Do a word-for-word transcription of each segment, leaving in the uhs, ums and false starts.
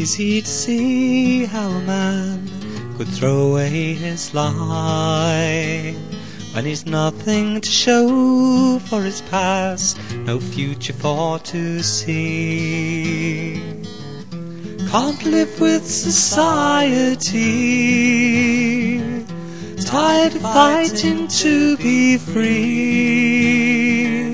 easy to see how a man could throw away his life when he's nothing to show for his past, no future for to see. Can't live with society, tired of fighting to be free.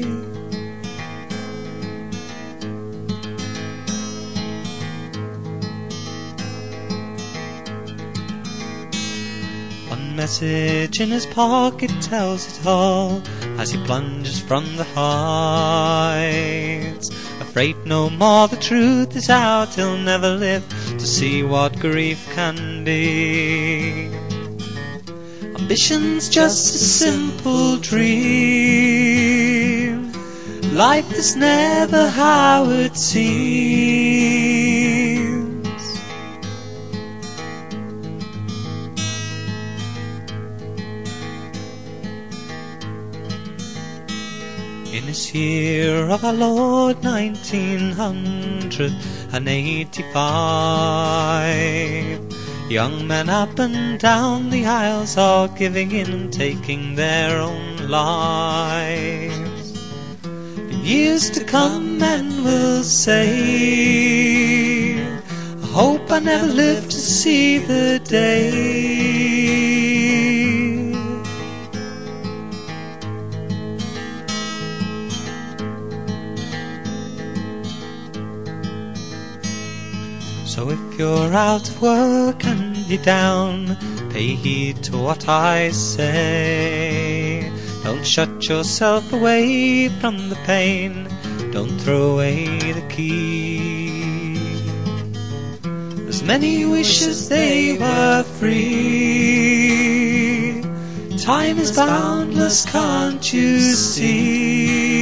One message in his pocket tells it all as he plunges from the heights. Afraid no more the truth is out, he'll never live to see what grief can be. Ambition's just a simple dream, life is never how it seems. In this year of our Lord nineteen eighty-five, young men up and down the aisles are giving in and taking their own lives. In years to come men will say, I hope I never live to see the day. So if you're out of work and you're down, pay heed to what I say. Don't shut yourself away from the pain, don't throw away the key. There's many wishes they were free, time is boundless, can't you see?